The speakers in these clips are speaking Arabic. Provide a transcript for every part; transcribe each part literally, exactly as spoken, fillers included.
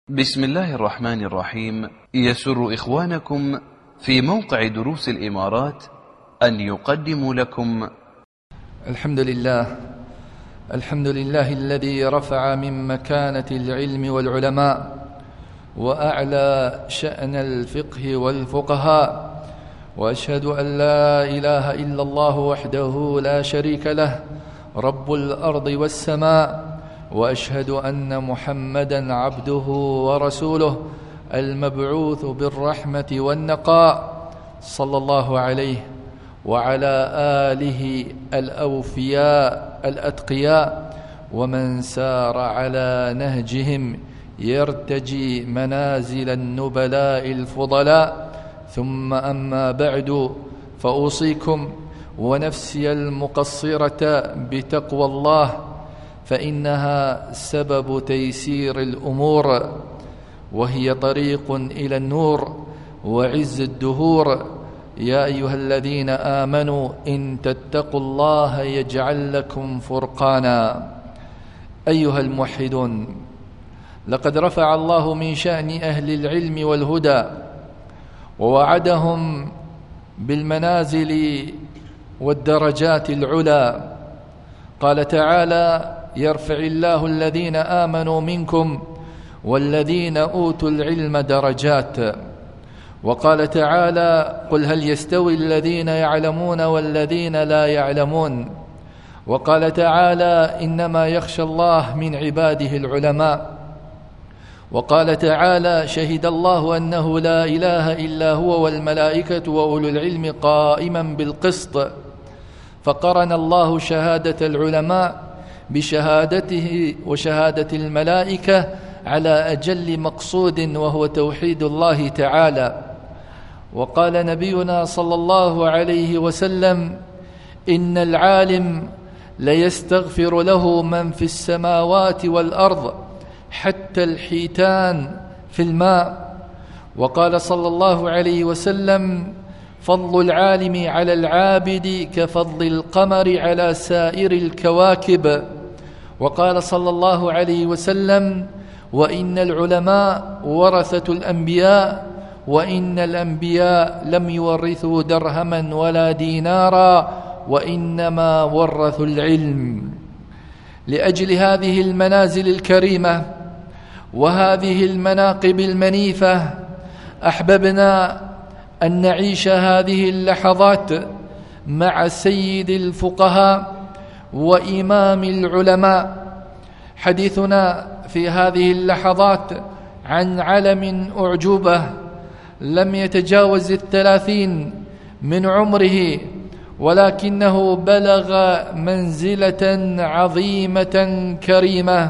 بسم الله الرحمن الرحيم. يسر إخوانكم في موقع دروس الإمارات أن يقدموا لكم الحمد لله الحمد لله الذي رفع من مكانة العلم والعلماء وأعلى شأن الفقه والفقهاء، وأشهد أن لا إله إلا الله وحده لا شريك له رب الأرض والسماء، وأشهد أن محمدًا عبده ورسوله المبعوث بالرحمة والنقاء، صلى الله عليه وعلى آله الأوفياء الأتقياء ومن سار على نهجهم يرتجي منازل النبلاء الفضلاء. ثم أما بعد، فأوصيكم ونفسي المقصرة بتقوى الله، فإنها سبب تيسير الأمور، وهي طريق إلى النور وعز الدهور. يا أيها الذين آمنوا إن تتقوا الله يجعل لكم فرقانا. أيها الموحدون، لقد رفع الله من شأن أهل العلم والهدى ووعدهم بالمنازل والدرجات العلى. قال تعالى: يرفع الله الذين آمنوا منكم والذين أوتوا العلم درجات. وقال تعالى: قل هل يستوي الذين يعلمون والذين لا يعلمون. وقال تعالى: إنما يخشى الله من عباده العلماء. وقال تعالى: شهد الله أنه لا إله إلا هو والملائكة وأولو العلم قائما بالقسط. فقرن الله شهادة العلماء بشهادته وشهادة الملائكة على أجل مقصود، وهو توحيد الله تعالى. وقال نبينا صلى الله عليه وسلم: إن العالم ليستغفر له من في السماوات والأرض حتى الحيتان في الماء. وقال صلى الله عليه وسلم: فضل العالم على العابد كفضل القمر على سائر الكواكب. وقال صلى الله عليه وسلم: وإن العلماء ورثة الأنبياء، وإن الأنبياء لم يورثوا درهما ولا دينارا، وإنما ورثوا العلم. لأجل هذه المنازل الكريمة وهذه المناقب المنيفة أحببنا أن نعيش هذه اللحظات مع سيد الفقهاء وإمام العلماء. حديثنا في هذه اللحظات عن علم أعجوبة لم يتجاوز الثلاثين من عمره، ولكنه بلغ منزلة عظيمة كريمة.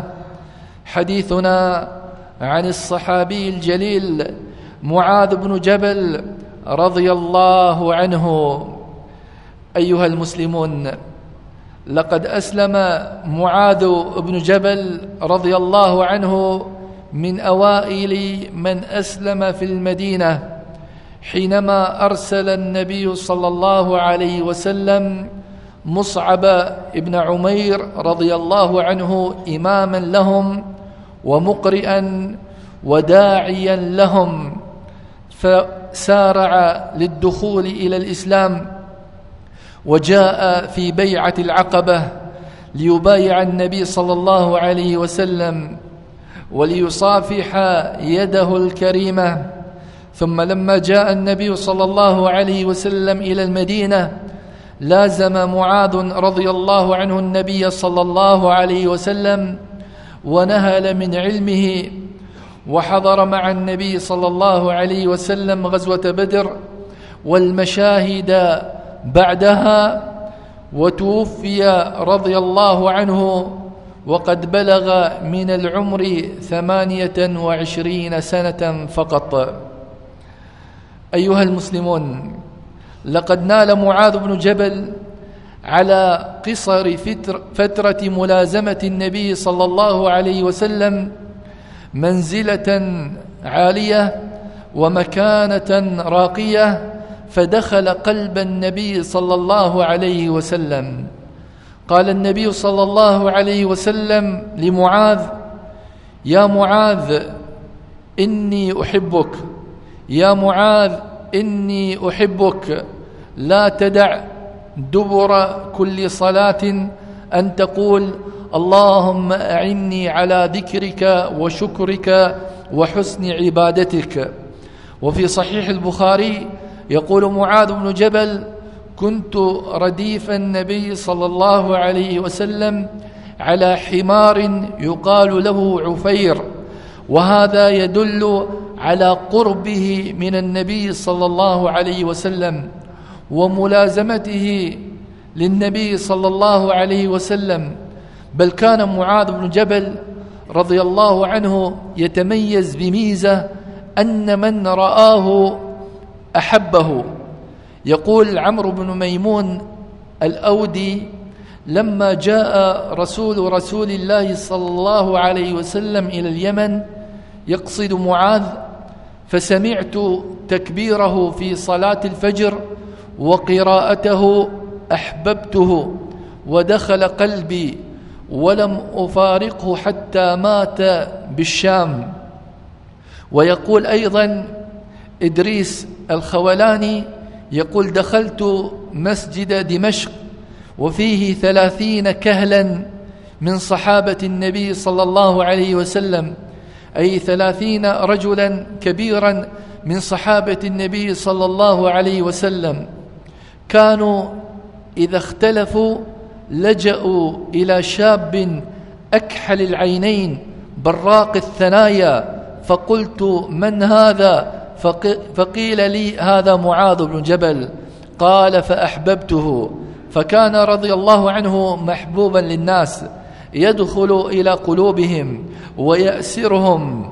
حديثنا عن الصحابي الجليل معاذ بن جبل رضي الله عنه. أيها المسلمون، لقد أسلم معاذ بن جبل رضي الله عنه من أوائل من أسلم في المدينة، حينما أرسل النبي صلى الله عليه وسلم مصعب بن عمير رضي الله عنه إماما لهم ومقرئا وداعيا لهم، فسارع للدخول إلى الإسلام، وجاء في بيعة العقبة ليبايع النبي صلى الله عليه وسلم وليصافح يده الكريمة. ثم لما جاء النبي صلى الله عليه وسلم إلى المدينة لازم معاذ رضي الله عنه النبي صلى الله عليه وسلم ونهل من علمه، وحضر مع النبي صلى الله عليه وسلم غزوة بدر والمشاهد بعدها، وتوفي رضي الله عنه وقد بلغ من العمر ثمانية وعشرين سنة فقط. أيها المسلمون، لقد نال معاذ بن جبل على قصر فترة ملازمة النبي صلى الله عليه وسلم منزلة عالية ومكانة راقية، فدخل قلب النبي صلى الله عليه وسلم. قال النبي صلى الله عليه وسلم لمعاذ: يا معاذ إني أحبك، يا معاذ إني أحبك، لا تدع دبر كل صلاة أن تقول اللهم أعني على ذكرك وشكرك وحسن عبادتك. وفي صحيح البخاري يقول معاذ بن جبل: كنت رديف النبي صلى الله عليه وسلم على حمار يقال له عفير، وهذا يدل على قربه من النبي صلى الله عليه وسلم وملازمته للنبي صلى الله عليه وسلم. بل كان معاذ بن جبل رضي الله عنه يتميز بميزة أن من رآه أحبه. يقول عمرو بن ميمون الأودي: لما جاء رسول رسول الله صلى الله عليه وسلم إلى اليمن يقصد معاذ، فسمعت تكبيره في صلاة الفجر وقراءته أحببته ودخل قلبي ولم أفارقه حتى مات بالشام. ويقول أيضا إدريس الخولاني يقول: دخلت مسجد دمشق وفيه ثلاثين كهلا من صحابة النبي صلى الله عليه وسلم، أي ثلاثين رجلا كبيرا من صحابة النبي صلى الله عليه وسلم، كانوا إذا اختلفوا لجأوا إلى شاب أكحل العينين براق الثنايا، فقلت: من هذا؟ فقيل لي: هذا معاذ بن جبل. قال: فأحببته، فكان رضي الله عنه محبوبا للناس، يدخل إلى قلوبهم ويأسرهم.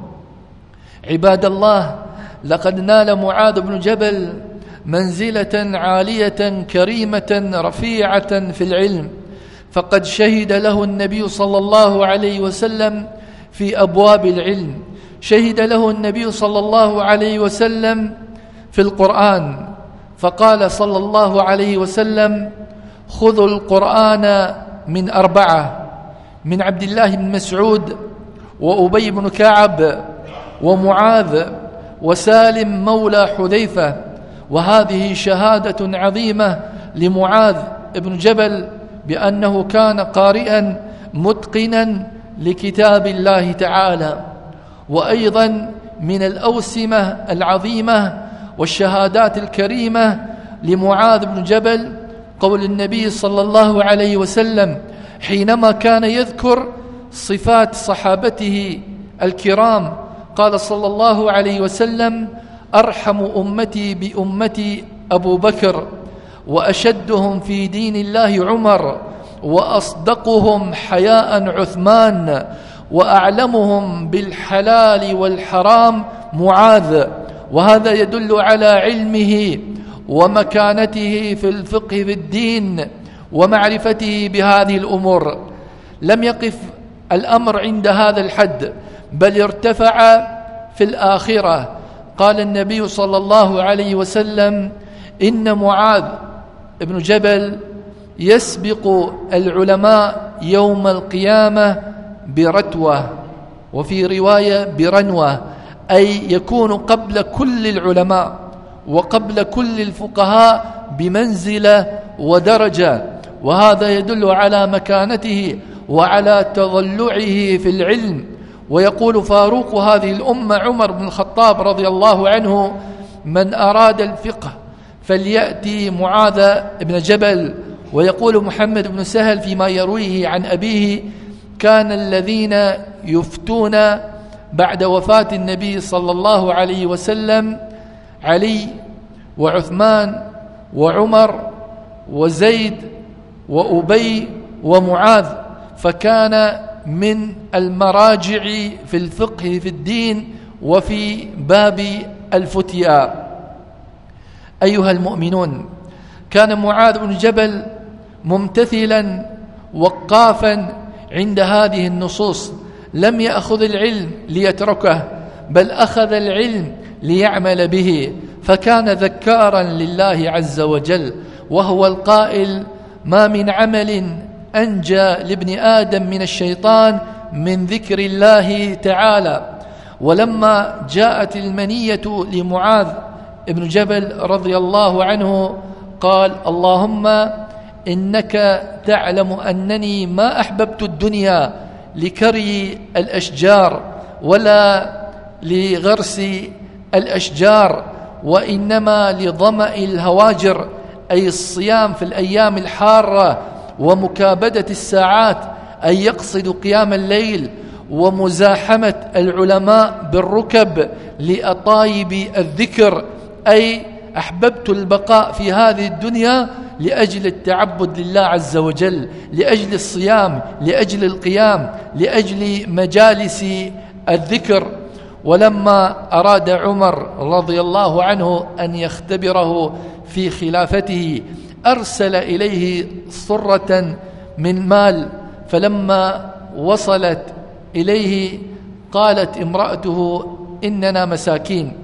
عباد الله، لقد نال معاذ بن جبل منزلة عالية كريمة رفيعة في العلم، فقد شهد له النبي صلى الله عليه وسلم في أبواب العلم، شهد له النبي صلى الله عليه وسلم في القرآن، فقال صلى الله عليه وسلم: خذوا القرآن من أربعة، من عبد الله بن مسعود وأبي بن كعب ومعاذ وسالم مولى حذيفة. وهذه شهادة عظيمة لمعاذ بن جبل بأنه كان قارئا متقنا لكتاب الله تعالى. وأيضا من الأوسمة العظيمة والشهادات الكريمة لمعاذ بن جبل قول النبي صلى الله عليه وسلم حينما كان يذكر صفات صحابته الكرام، قال صلى الله عليه وسلم: أرحم أمتي بأمتي أبو بكر، وأشدهم في دين الله عمر، وأصدقهم حياء عثمان، وأعلمهم بالحلال والحرام معاذ. وهذا يدل على علمه ومكانته في الفقه في الدين ومعرفته بهذه الأمور. لم يقف الأمر عند هذا الحد، بل ارتفع في الآخرة. قال النبي صلى الله عليه وسلم: إن معاذ بن جبل يسبق العلماء يوم القيامة برتوة، وفي رواية برنوة، أي يكون قبل كل العلماء وقبل كل الفقهاء بمنزلة ودرجة. وهذا يدل على مكانته وعلى تضلعه في العلم. ويقول فاروق هذه الأمة عمر بن الخطاب رضي الله عنه: من أراد الفقه فليأتي معاذ بن جبل. ويقول محمد بن سهل فيما يرويه عن أبيه: كان الذين يفتون بعد وفاة النبي صلى الله عليه وسلم علي وعثمان وعمر وزيد وأبي ومعاذ، فكان من المراجع في الفقه في الدين وفي باب الفتيا. أيها المؤمنون، كان معاذ بن جبل ممتثلا وقافا عند هذه النصوص، لم يأخذ العلم ليتركه، بل أخذ العلم ليعمل به، فكان ذكارا لله عز وجل، وهو القائل: ما من عمل أنجى لابن آدم من الشيطان من ذكر الله تعالى. ولما جاءت المنية لمعاذ بن جبل رضي الله عنه قال: اللهم إنك تعلم أنني ما أحببت الدنيا لكري الأشجار ولا لغرس الأشجار، وإنما لظمأ الهواجر، أي الصيام في الأيام الحارة، ومكابدة الساعات، أي يقصد قيام الليل، ومزاحمة العلماء بالركب لأطايب الذكر، أي أحببت البقاء في هذه الدنيا لأجل التعبد لله عز وجل، لأجل الصيام، لأجل القيام، لأجل مجالس الذكر. ولما أراد عمر رضي الله عنه أن يختبره في خلافته أرسل إليه صرة من مال، فلما وصلت إليه قالت امرأته: إننا مساكين،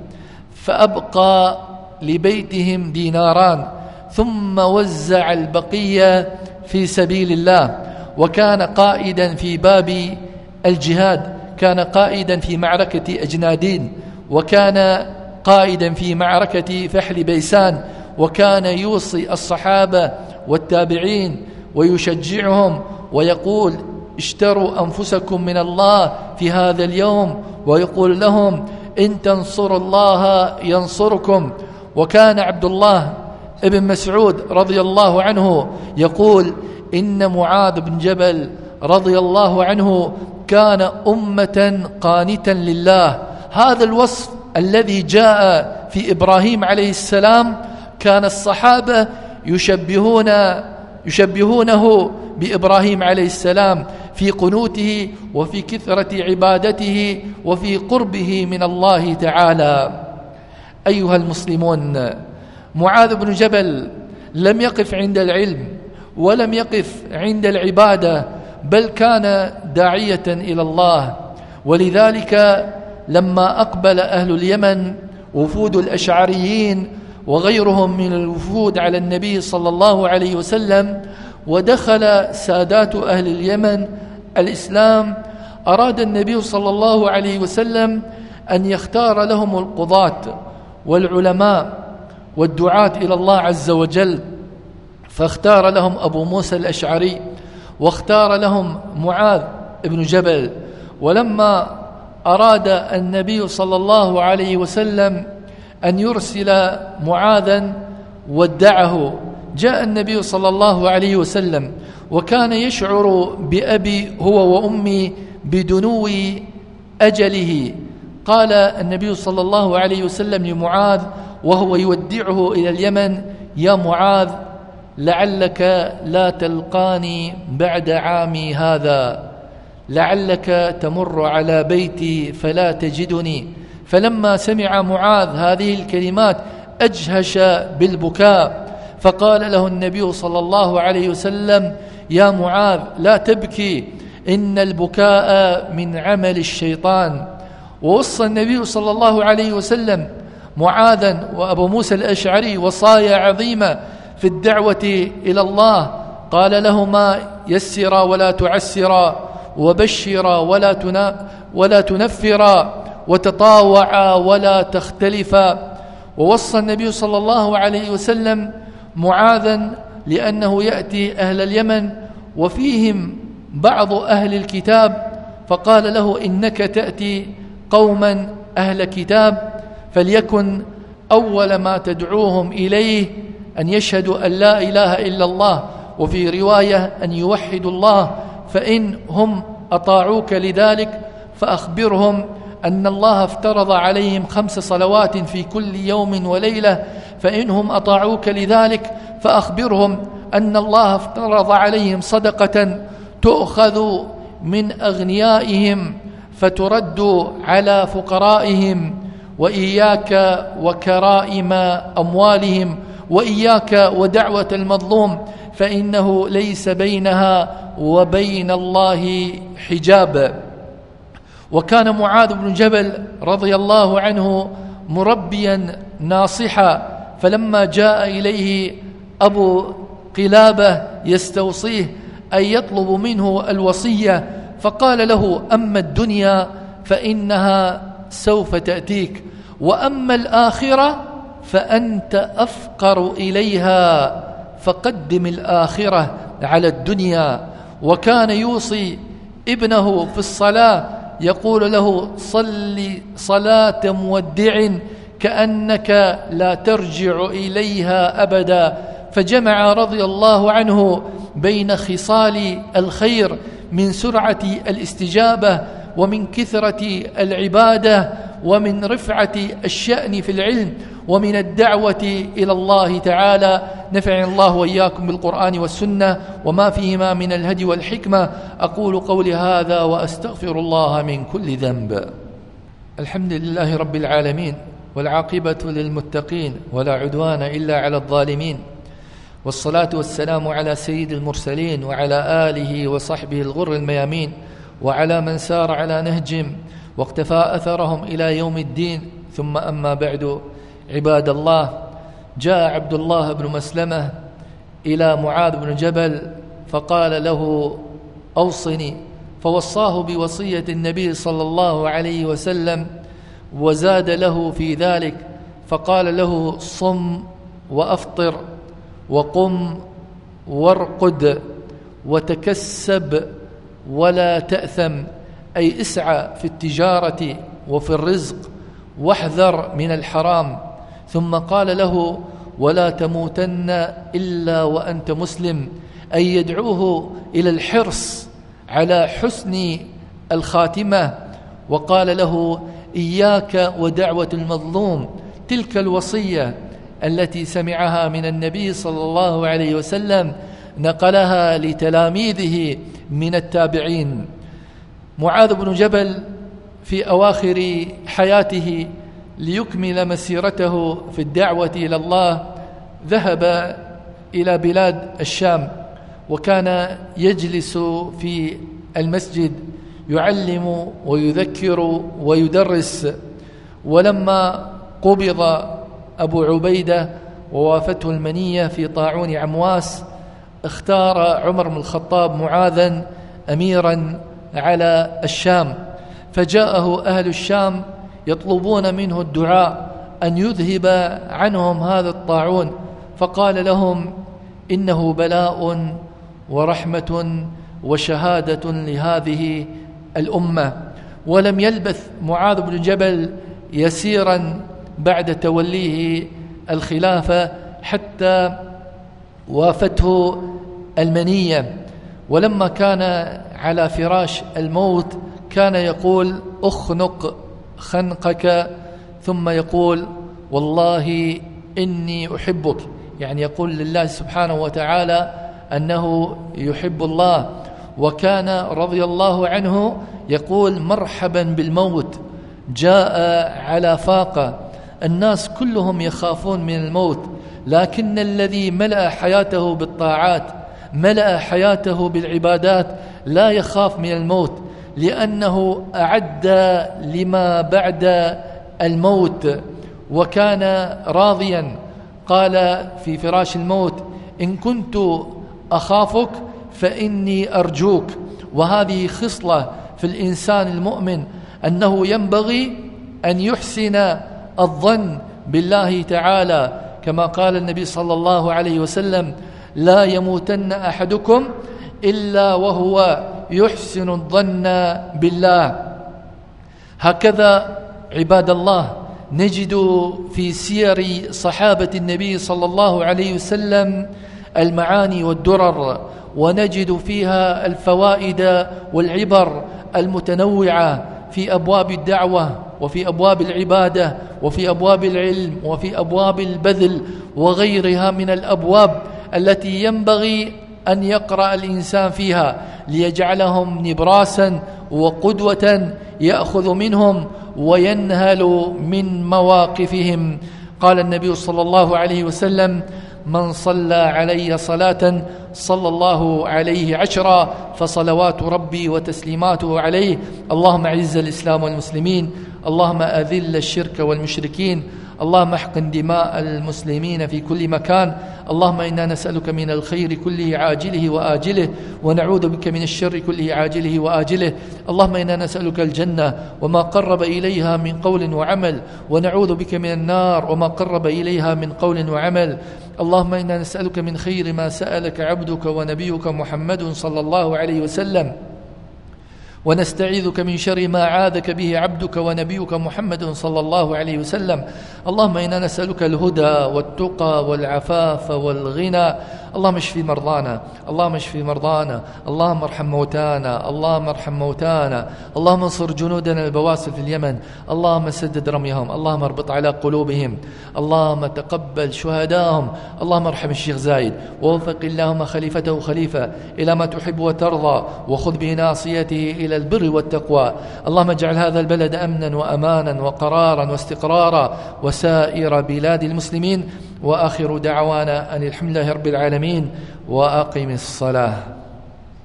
فأبقى لبيتهم ديناران، ثم وزع البقية في سبيل الله. وكان قائدا في باب الجهاد، كان قائدا في معركة أجنادين، وكان قائدا في معركة فحل بيسان، وكان يوصي الصحابة والتابعين ويشجعهم ويقول: اشتروا أنفسكم من الله في هذا اليوم، ويقول لهم: إن تنصروا الله ينصركم. وكان عبد الله ابن مسعود رضي الله عنه يقول: إن معاذ بن جبل رضي الله عنه كان أمة قانتا لله. هذا الوصف الذي جاء في إبراهيم عليه السلام كان الصحابة يشبهون يشبهونه بإبراهيم عليه السلام في قنوته وفي كثرة عبادته وفي قربه من الله تعالى. أيها المسلمون، معاذ بن جبل لم يقف عند العلم ولم يقف عند العبادة، بل كان داعية إلى الله. ولذلك لما أقبل أهل اليمن وفود الأشعريين وغيرهم من الوفود على النبي صلى الله عليه وسلم، ودخل سادات أهل اليمن الإسلام، أراد النبي صلى الله عليه وسلم أن يختار لهم القضاة والعلماء والدعاة إلى الله عز وجل، فاختار لهم أبو موسى الأشعري، واختار لهم معاذ بن جبل. ولما أراد النبي صلى الله عليه وسلم أن يرسل معاذا ودعه، جاء النبي صلى الله عليه وسلم وكان يشعر بأبي هو وأمي بدنو أجله. قال النبي صلى الله عليه وسلم لمعاذ وهو يودعه إلى اليمن: يا معاذ، لعلك لا تلقاني بعد عامي هذا، لعلك تمر على بيتي فلا تجدني. فلما سمع معاذ هذه الكلمات أجهش بالبكاء، فقال له النبي صلى الله عليه وسلم: يا معاذ، لا تبكي، إن البكاء من عمل الشيطان. ووصى النبي صلى الله عليه وسلم معاذا وأبو موسى الأشعري وصايا عظيمة في الدعوة إلى الله، قال لهما: يسرا ولا تعسرا، وبشرا ولا ولا تنفرا، وتطاوعا ولا تختلفا. ووصى النبي صلى الله عليه وسلم معاذا لأنه يأتي أهل اليمن وفيهم بعض أهل الكتاب، فقال له: إنك تأتي قوما أهل كتاب، فليكن أول ما تدعوهم إليه أن يشهدوا أن لا إله إلا الله، وفي رواية أن يوحدوا الله، فإن هم أطاعوك لذلك فأخبرهم أن الله افترض عليهم خمس صلوات في كل يوم وليلة، فإنهم أطاعوك لذلك فأخبرهم أن الله افترض عليهم صدقة تؤخذ من أغنيائهم فترد على فقرائهم، وإياك وكرائم أموالهم، وإياك ودعوة المظلوم، فإنه ليس بينها وبين الله حجاب. وكان معاذ بن جبل رضي الله عنه مربيا ناصحا، فلما جاء إليه أبو قلابة يستوصيه أي يطلب منه الوصية، فقال له: أما الدنيا فإنها سوف تأتيك، وأما الآخرة فأنت أفقر إليها، فقدم الآخرة على الدنيا. وكان يوصي ابنه في الصلاة يقول له: صل صلاة مودع كأنك لا ترجع إليها أبدا. فجمع رضي الله عنه بين خصال الخير من سرعة الاستجابة ومن كثرة العبادة ومن رفعة الشأن في العلم ومن الدعوة إلى الله تعالى. نفعني الله وإياكم بالقرآن والسنة وما فيهما من الهدي والحكمة. أقول قولي هذا وأستغفر الله من كل ذنب. الحمد لله رب العالمين، والعاقبة للمتقين، ولا عدوان إلا على الظالمين، والصلاة والسلام على سيد المرسلين وعلى آله وصحبه الغر الميامين، وعلى من سار على نهجهم واقتفى أثرهم إلى يوم الدين. ثم أما بعد، عباد الله، جاء عبد الله بن مسلمة إلى معاذ بن جبل فقال له: أوصني، فوصاه بوصية النبي صلى الله عليه وسلم وزاد له في ذلك، فقال له: صم وأفطر، وقم وارقد، وتكسب ولا تأثم، أي اسعى في التجارة وفي الرزق، واحذر من الحرام. ثم قال له: ولا تموتن إلا وأنت مسلم، أي يدعوه إلى الحرص على حسن الخاتمة. وقال له: إياك ودعوة المظلوم. تلك الوصية التي سمعها من النبي صلى الله عليه وسلم نقلها لتلاميذه من التابعين. معاذ بن جبل في أواخر حياته ليكمل مسيرته في الدعوة إلى الله ذهب إلى بلاد الشام، وكان يجلس في المسجد يعلم ويذكر ويدرس. ولما قبض أبو عبيدة ووافته المنية في طاعون عمواس، اختار عمر بن الخطاب معاذا أميرا على الشام، فجاءه أهل الشام يطلبون منه الدعاء أن يذهب عنهم هذا الطاعون، فقال لهم: إنه بلاء ورحمة وشهادة لهذه الأمة. ولم يلبث معاذ بن جبل يسيرا بعد توليه الخلافة حتى وافته المنية، ولما كان على فراش الموت كان يقول: أخنق خنقك، ثم يقول: والله إني أحبك، يعني يقول لله سبحانه وتعالى أنه يحب الله. وكان رضي الله عنه يقول: مرحبا بالموت، جاء على فاقة، الناس كلهم يخافون من الموت، لكن الذي ملأ حياته بالطاعات، ملأ حياته بالعبادات، لا يخاف من الموت، لأنه أعد لما بعد الموت، وكان راضيا. قال في فراش الموت: إن كنت أخافك فإني أرجوك. وهذه خصلة في الإنسان المؤمن، أنه ينبغي أن يحسن الظن بالله تعالى، كما قال النبي صلى الله عليه وسلم: لا يموتن أحدكم إلا وهو يحسن الظن بالله. هكذا عباد الله نجد في سير صحابة النبي صلى الله عليه وسلم المعاني والدرر، ونجد فيها الفوائد والعبر المتنوعة في أبواب الدعوة وفي أبواب العبادة وفي أبواب العلم وفي أبواب البذل وغيرها من الأبواب التي ينبغي أن يقرأ الإنسان فيها ليجعلهم نبراسا وقدوة يأخذ منهم وينهل من مواقفهم. قال النبي صلى الله عليه وسلم: من صلى علي صلاة صلى الله عليه عشرا، فصلوات ربي وتسليماته عليه. اللهم أعز الإسلام والمسلمين، اللهم أذل الشرك والمشركين، اللهم احقن دماء المسلمين في كل مكان. اللهم إنا نسألك من الخير كله عاجله وآجله، ونعوذ بك من الشر كله عاجله وآجله. اللهم إنا نسألك الجنة وما قرب إليها من قول وعمل، ونعوذ بك من النار وما قرب إليها من قول وعمل. اللهم إنا نسألك من خير ما سألك عبدك ونبيك محمد صلى الله عليه وسلم، ونستعيذك من شر ما عاذك به عبدك ونبيك محمد صلى الله عليه وسلم. اللهم إنا نسألك الهدى والتقى والعفاف والغنى. اللهم اشف مرضانا، اللهم اشف مرضانا، اللهم ارحم موتانا، اللهم ارحم موتانا، اللهم انصر جنودنا البواسل في اليمن، اللهم سدد رميهم، اللهم اربط على قلوبهم، اللهم تقبل شهداهم. اللهم ارحم الشيخ زايد، ووفق اللهم خليفته خليفة إلى ما تحب وترضى، وخذ بناصيته إلى البر والتقوى. اللهم اجعل هذا البلد أمنا وأمانا وقرارا واستقرارا، وسائر بلاد المسلمين. وآخر دعوانا أن الحمد لله رب العالمين، وأقم الصلاة.